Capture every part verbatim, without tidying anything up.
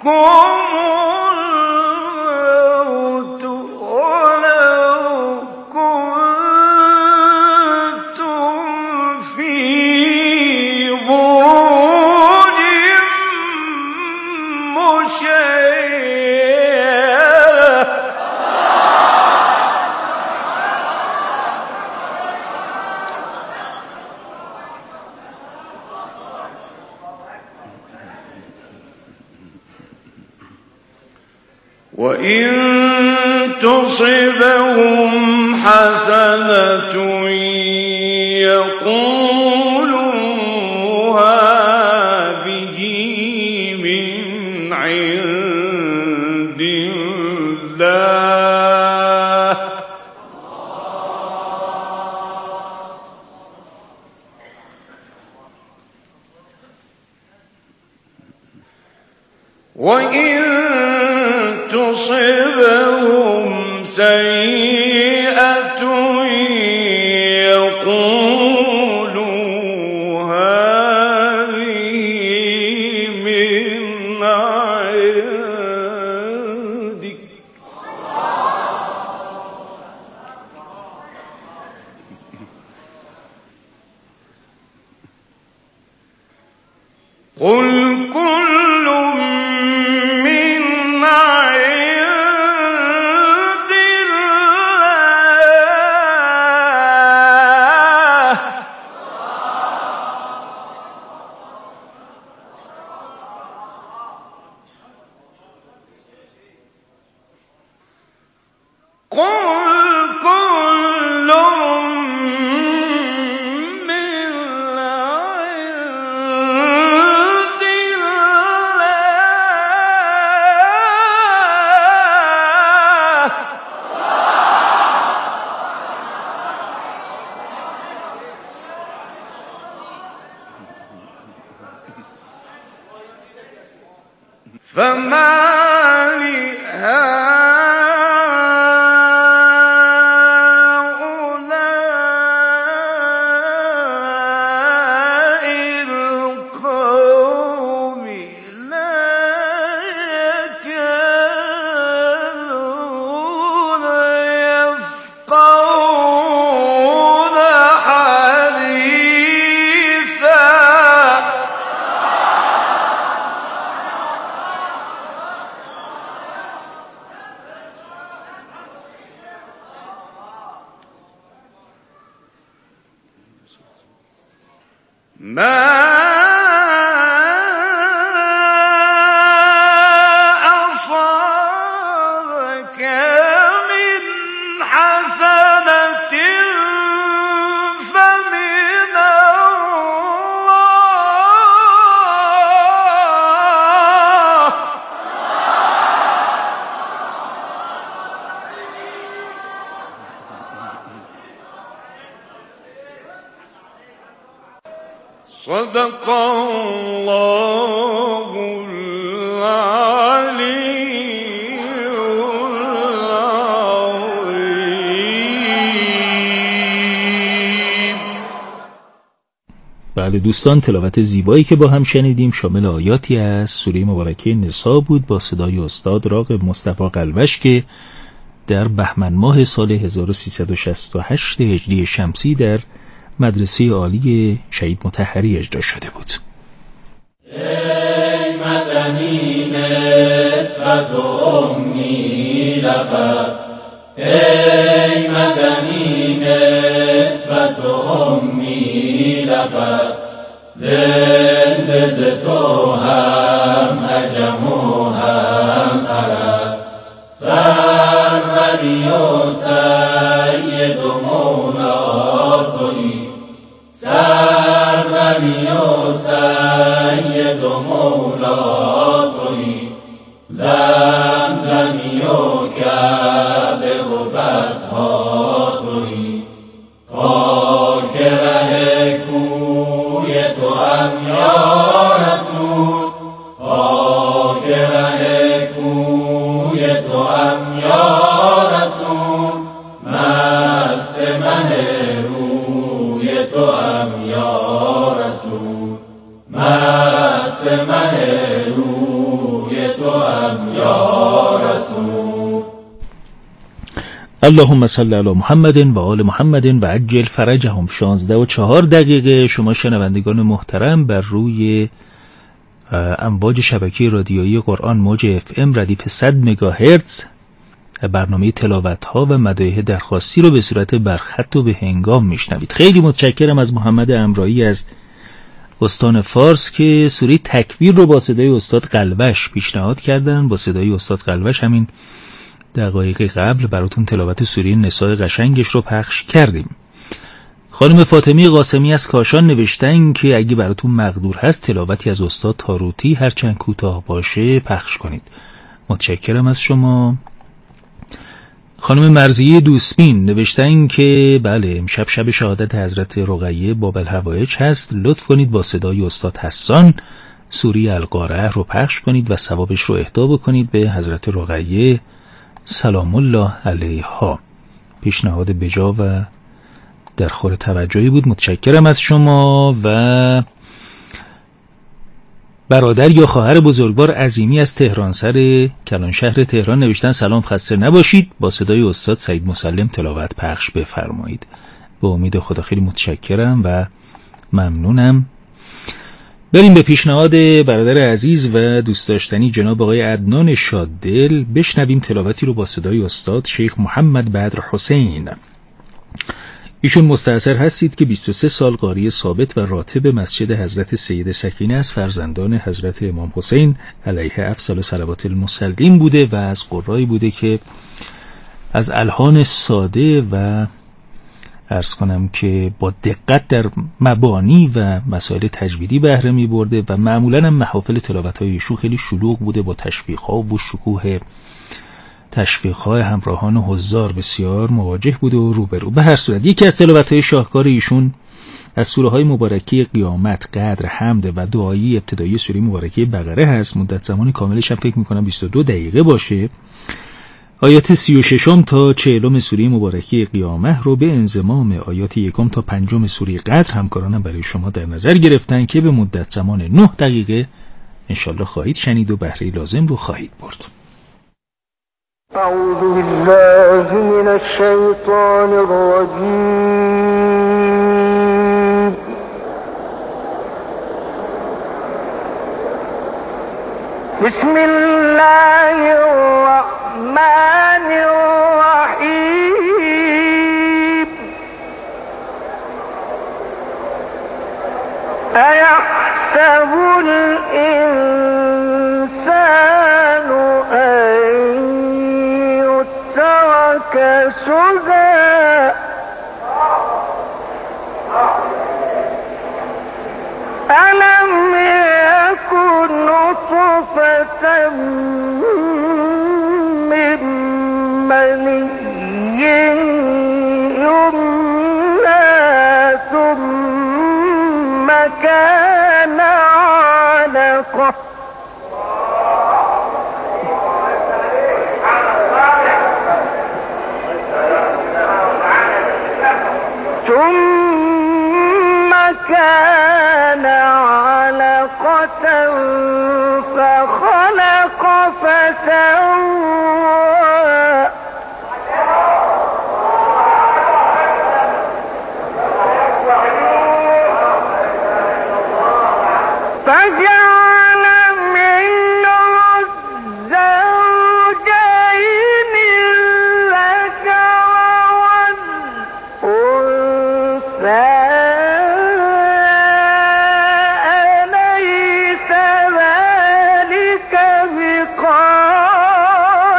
الموت ولو كنتم في بروج مشيدة وإن تصبهم حسنة يقولوا هذه من عند الله وإن تصبهم سيئة يقولوا هذه من عندك قل كل من عند الله قل كل من عند الله فما لهؤلاء القوم لا يكادون يفقهون حديثا ما أصابك من حسنة فمن الله صدق الله العلي العظيم. بله دوستان، تلاوت زیبایی که با هم شنیدیم شامل آیاتی از سوره مبارکه نساء بود با صدای استاد راغب مصطفی قلوش که در بهمن ماه سال هزار و سیصد و شصت و هشت هجری شمسی در مدرسه عالی شهید مطهری اجرا شده بود. ای مدنی نسبت امی لقب، ای مدنی نسبت امی لقب، زنده ز تو هم عجم و هم عرب، سروری و سید و مولا تویی، سروری و سید و مولا تویی، زمزمی و کعبه و بطحا تویی، خاک ره کوی تو هم یا رسول، خاک ره کوی تو هم یا رسول، مست مه روی تو هم یا رسول، مست مه روی تو توام یا رسول. اللهم صل علی محمد و آل محمد و عجل فرجهم. شانزده و چهار دقیقه. شما شنوندگان محترم بر روی امواج شبکه رادیویی قرآن موج اف ام ردیف صد مگاهرتز برنامه تلاوت ها و مدایح درخواستی رو به صورت برخط و به هنگام میشنوید. خیلی متشکرم از محمد امرایی از استان فارس که سوره تکویر رو با صدای استاد قلوش پیشنهاد کردن. با صدای استاد قلوش همین دقایق قبل براتون تلاوت سوره نساء قشنگش رو پخش کردیم. خانم فاطمی قاسمی از کاشان نوشتن که اگه براتون مقدور هست تلاوتی از استاد تاروتی هرچند کوتاه باشه پخش کنید. متشکرم از شما. خانم مرضیه دوسبین نوشتن که بله امشب شب شهادت حضرت رقیه باب الحوائج هست، لطف کنید با صدای استاد حسان سوره القارعه رو پخش کنید و ثوابش رو اهدا بکنید به حضرت رقیه سلام الله علیها. پیشنهاد بجا و در خور توجهی بود. متشکرم از شما. و برادر یا خواهر بزرگوار عظیمی از تهران سر کلان شهر تهران نوشتن سلام، خسته نباشید، با صدای استاد سعید مسلم تلاوت پخش بفرمایید. به امید خدا. خیلی متشکرم و ممنونم. بریم به پیشنهاد برادر عزیز و دوست داشتنی جناب آقای عدنان شاددل. بشنویم تلاوتی رو با صدای استاد شیخ محمد بدر حسین. ایشون مستأثر هستید که بیست و سه سال قاری ثابت و راتب مسجد حضرت سید سکینه از فرزندان حضرت امام حسین علیه افضل صلوات المسلمین بوده و از قرایی بوده که از الحان ساده و عرض کنم که با دقت در مبانی و مسائل تجویدی بهره می برده و معمولا هم محافل تلاوت های ایشون خیلی شلوغ بوده با تشویق ها و شکوه تشویق‌های همراهان و حضار بسیار مواجه بوده و روبرو. به هر صورت یکی از تلاوت‌های شاهکار ایشون از سوره‌های مبارکه قیامت، قدر، حمد و دعایی ابتدایی سوره مبارکه بقره هست. مدت زمان کاملش هم فکر می‌کنم بیست و دو دقیقه باشه. آیات سی و شش تا چهل سوره مبارکه قیامت رو به انضمام آیات یکم تا پنجم سوره قدر همکارانم برای شما در نظر گرفتن که به مدت زمان نه دقیقه انشالله خواهید شنید و بهره لازم رو خواهید برد. أعوذ بالله من الشيطان الرجيم. بسم الله الرحمن الرحيم. أيحسب الإنسان أن سدى ألم يكن نطفة من مني يمنى ثم كان علقة ثم كان علقة فخلق فسوى فجعل منه الزوجين الذكر والأنثى. أليس ذلك بقادر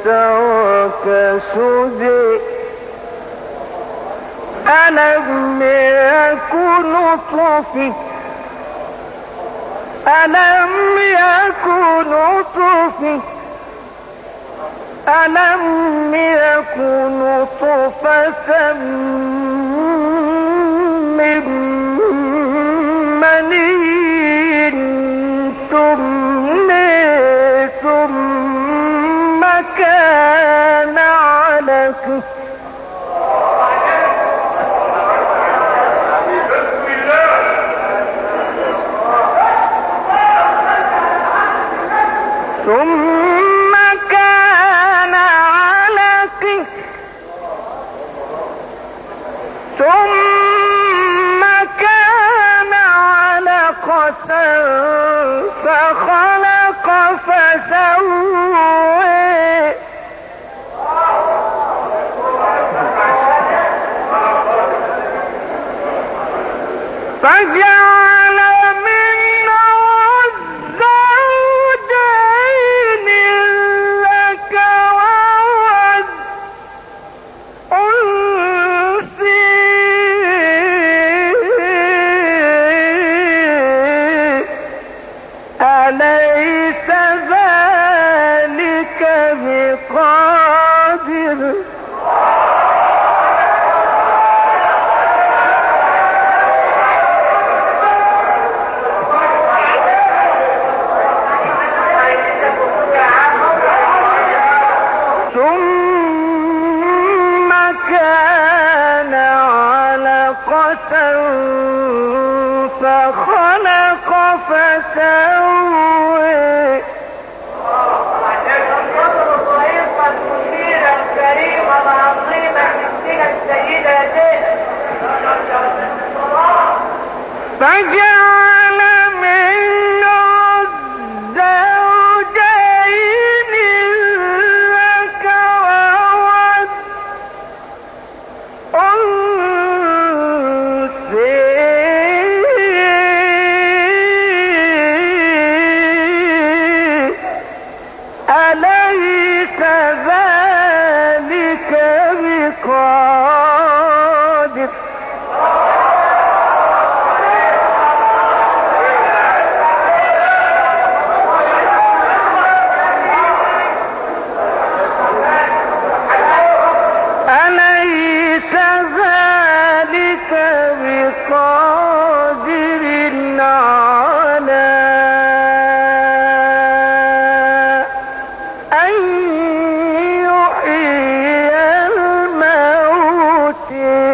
ترك سدى ألم يكن نطفة ألم يكن نطفة ألم يكن نطفة من مني تمنى ثم كان علقة ثم كان علقة ثم كان علقة فخلق فسوى فجعل منه الزوجين الذكر والأنثى أليس ذلك بقادر ثم كان علقة فخلق فسوى فجعل منه الزوجين الذكر والأنثى أليس ذلك بقادر أليس ذلك بقادر على أن يحيي الموت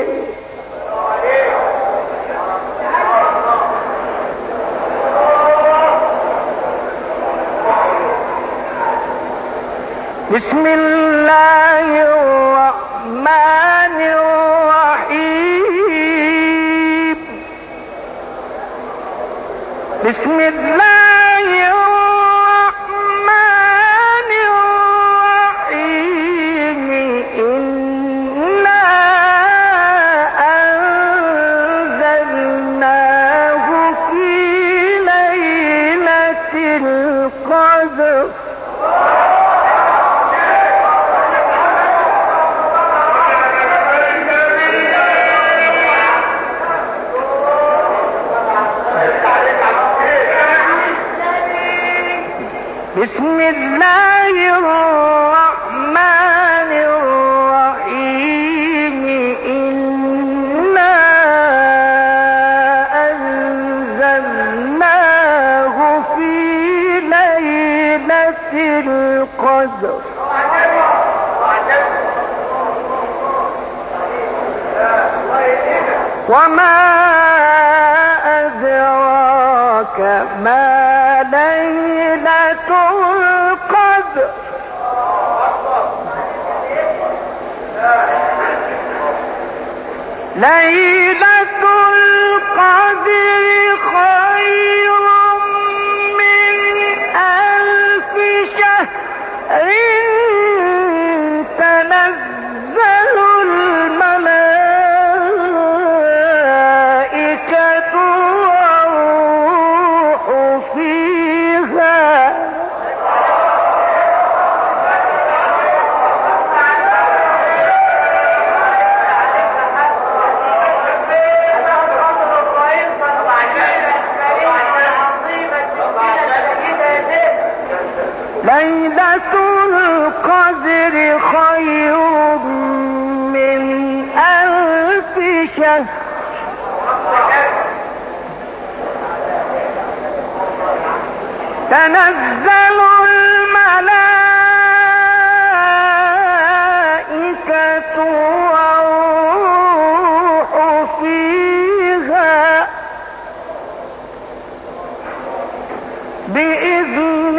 بسم الله الرحمن الرحيم بسم الله الرحمن الرحيم إنا أنزلناه في ليلة القدر بسم الله الرحمن الرحيم إنا أنزلناه في ليلة القدر وما أدراك ما ليلة القدر ليلة القدر خير من ألف شهر تنزل الملائكة والروح فيها ليلة القدر خير من ألف شهر تنزل الملائكة والروح فيها بإذن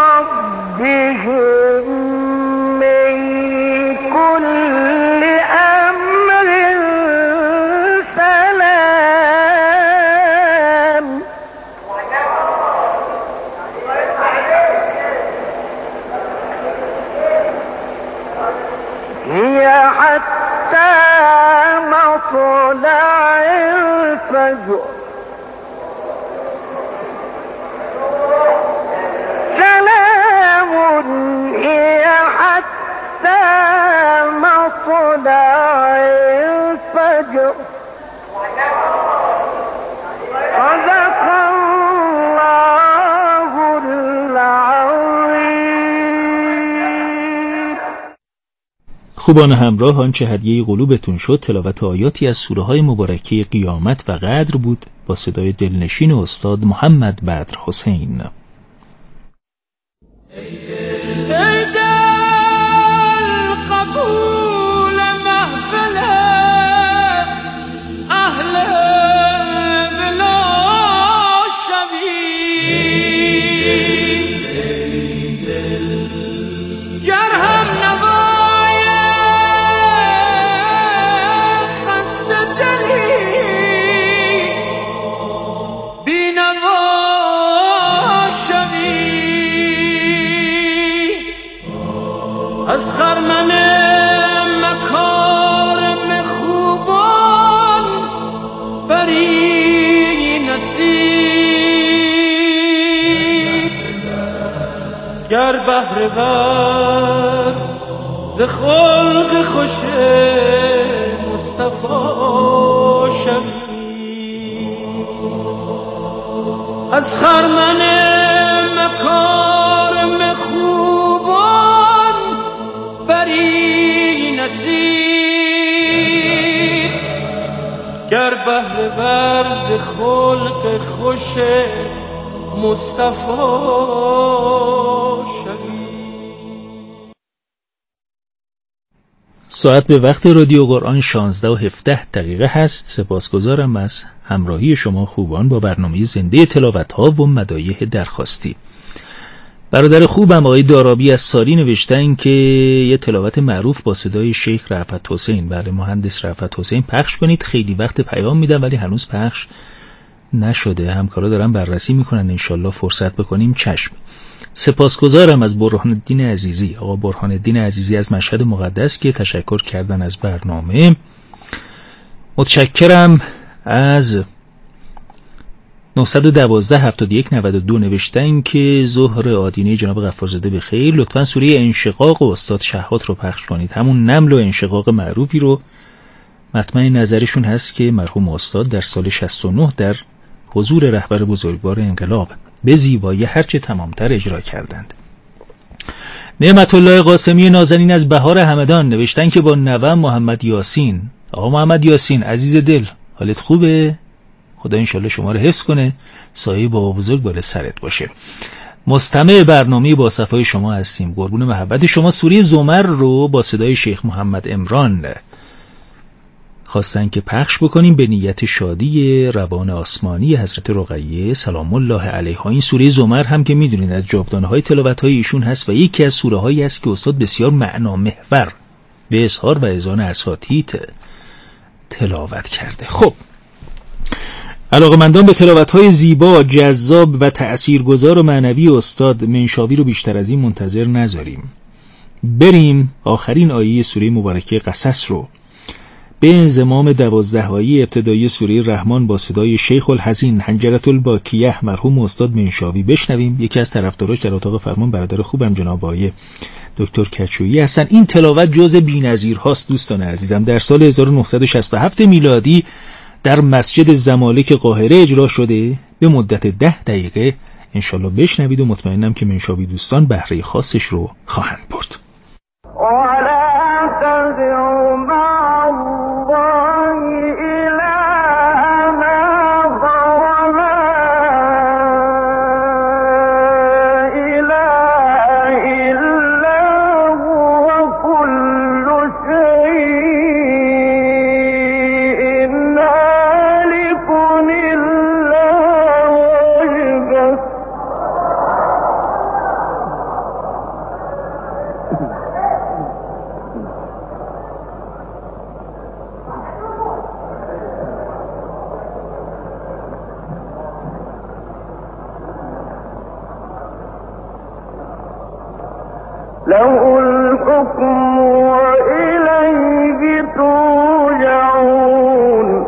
ربهم من كل أمر سلام هي حتى مطلع الفجر سلام هي حتى مطلع الفجر صدق الله العظيم. خوبان همراه، آنچه هدیه قلوبتون شد تلاوت آیاتی از سوره های مبارکه قیامت و قدر بود با صدای دلنشین استاد محمد بدر حسین. از خرمن مکارم خوبان بری نصیب گر بهره ور ز خلق خوش مصطفی شوی از خرمن مکارم خوبان بری نصیب گر بهره ور ز خلق خوش مصطفی شوی. ساعت به وقت رادیو قرآن شانزده و هفده دقیقه هست. سپاسگزارم از همراهی شما خوبان با برنامه زنده تلاوت ها و مدایح درخواستی. برادر خوبم آقای دارابی از ساری نوشتن که یه تلاوت معروف با صدای شیخ رأفت حسین، بله مهندس رأفت حسین، پخش کنید. خیلی وقت پیام میدم ولی هنوز پخش نشده. همکارا دارن بررسی میکنن، انشالله فرصت بکنیم. چشم. سپاسگزارم از برهان الدین عزیزی، آقا برهان الدین عزیزی از مشهد مقدس که تشکر کردن از برنامه. متشکرم از نه یک دو هفت یک نه دو نوشتن که ظهر آدینه جناب غفارزاده به خیر. لطفاً سوره انشقاق و استاد شهات رو پخش کنید، همون نمل و انشقاق معروفی رو. مطمئن نظرشون هست که مرحوم استاد در سال شصت و نه در حضور رهبر بزرگوار انقلاب به زیبایی هرچه تمامتر اجرا کردند. نعمت الله قاسمی نازنین از بهار همدان نوشتن که با نوام محمد یاسین. آقا محمد یاسین عزیز دل، حالت خوبه؟ خدا انشالله شما رو حفظ کنه، سایه بابا بزرگ بالا سرت باشه. مستمع برنامه با صفای شما هستیم، قربون محبت شما. سوره زمر رو با صدای شیخ محمد عمران خواستن که پخش بکنیم به نیت شادی روان آسمانی حضرت رقیه سلام الله علیها. این سوره زمر هم که میدونید از جاودانه های تلاوت های ایشون هست و یکی از سوره هایی است که استاد بسیار معنا محور به اظهار و اذعان اساتید تلاوت کرده. خب علاقه‌مندان به تلاوت‌های زیبا، جذاب و تأثیرگذار و معنوی استاد منشاوی رو بیشتر از این منتظر نذاریم. بریم آخرین آیه سوره مبارکه قصص رو به انضمام دوازده‌آیه ابتدایی سوره رحمان با صدای شیخ الحزین حنجرة الباکیه مرحوم استاد منشاوی بشنویم. یکی از طرفداراش در اتاق فرمان برادر خوبم جناب آقای دکتر کچویی هستن. این تلاوت جز بی‌نظیر هاست دوستان عزیزم. در سال هزار و نهصد و شصت و هفت میلادی در مسجد زمالک قاهره اجرا شده، به مدت ده دقیقه انشالله بشنوید و مطمئنم که منشاوی دوستان بهره خاصش رو خواهند برد. ولا تدع مع الله إلها آخر لا إله إلا هو كل شيء هالك إلا وجهه له الحكم وإليه ترجعون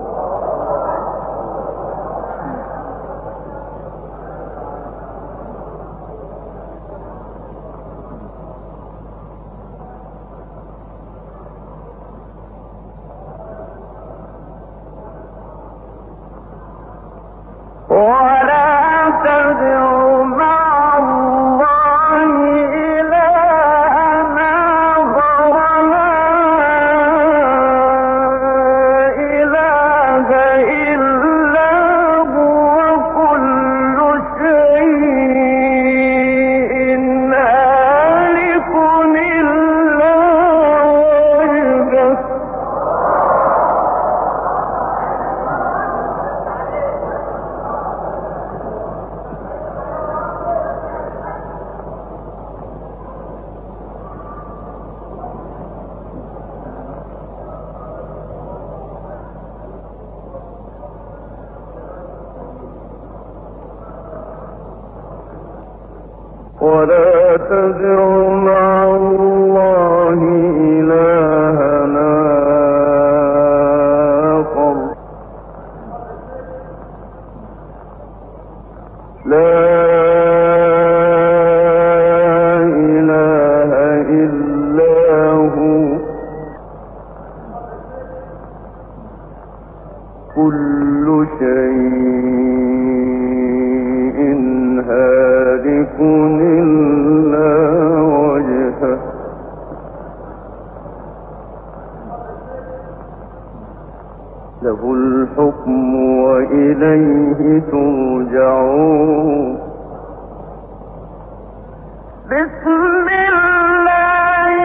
ولا تدع مع الله إلها آخر لا إله إلا هو كل شيء هالك إلا وجهه ولا تدع مع الله إلها آخر لا إله إلا هو كل شيء هالك إلا وجهه له الحكم وإليه ترجعون بسم الله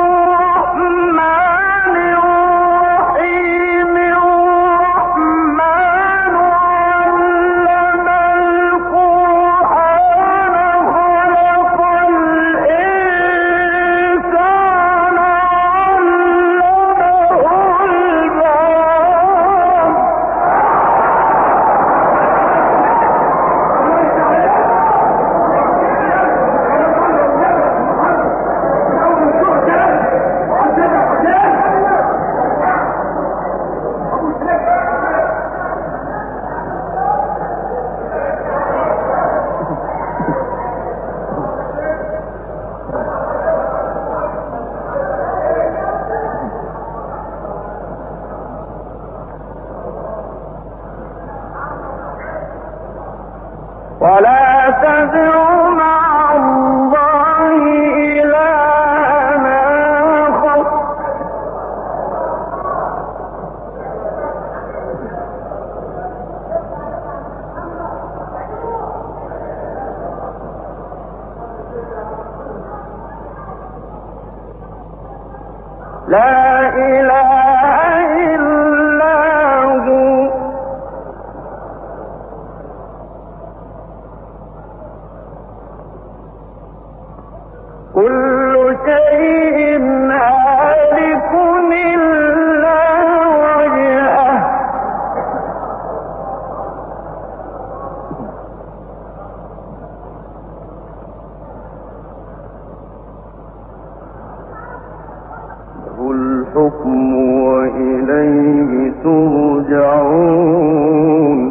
الرحمن الرحيم الرحمن علم القرآن خلق الإنسان علمه البيان ولا تدع مع الله إلها آخر لا إله إلا هو كل شيء هالك إلا وجهه له الحكم وإليه ترجعون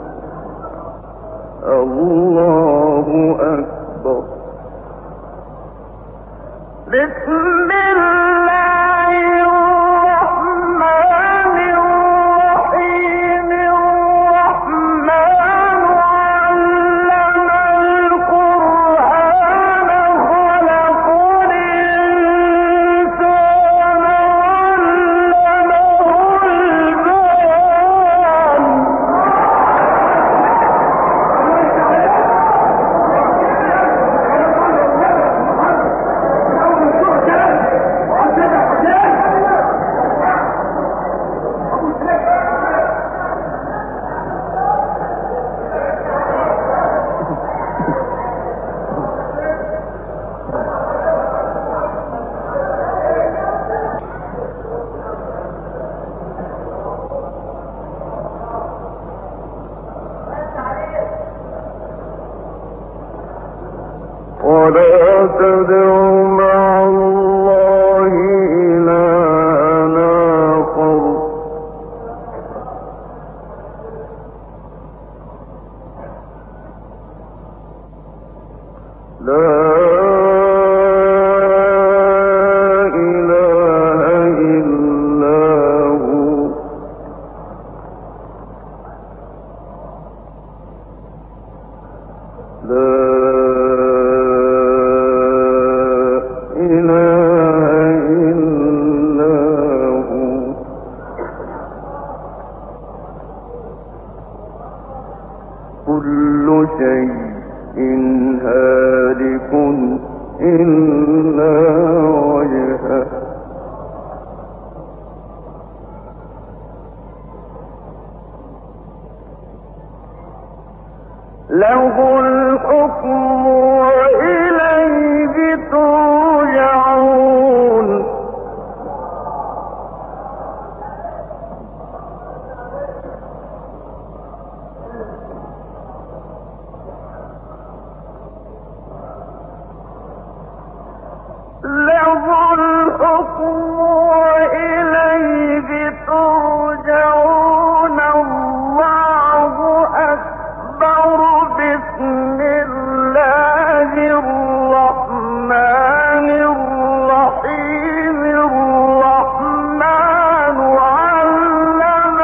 الله أكبر بسم الله الرحمن الرحيم الرحمن علم تدع مع الله إلها آخر لا كل شيء هالك إلا وجهه له الحكم وإليه ترجعون له الحكم وإليه ترجعون الله أكبر بسم الله الرحمن الرحيم الرحمن علم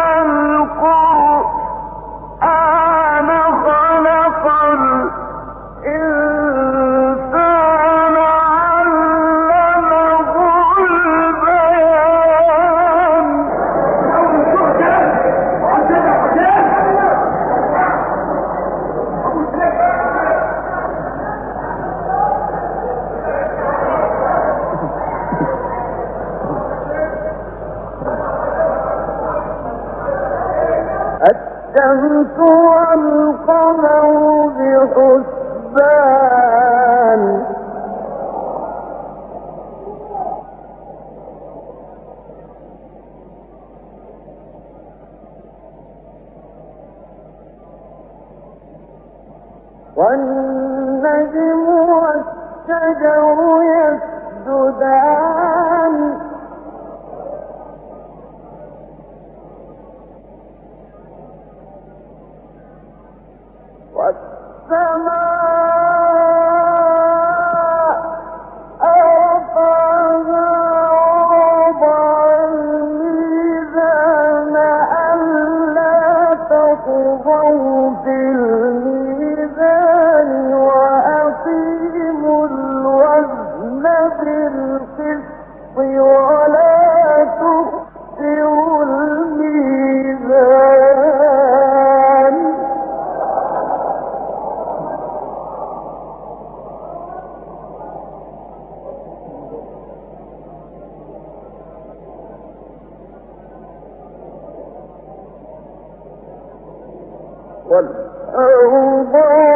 القرآن خلق الإنسان علمه البيان الشمس والقمر بحسبان والنجم والشجر يسجدان والسماء رفعها ووضع الميزان ألا تطغوا في الميزان وأقيموا الوزن بالقسط ولا تخسروا الميزان والأرض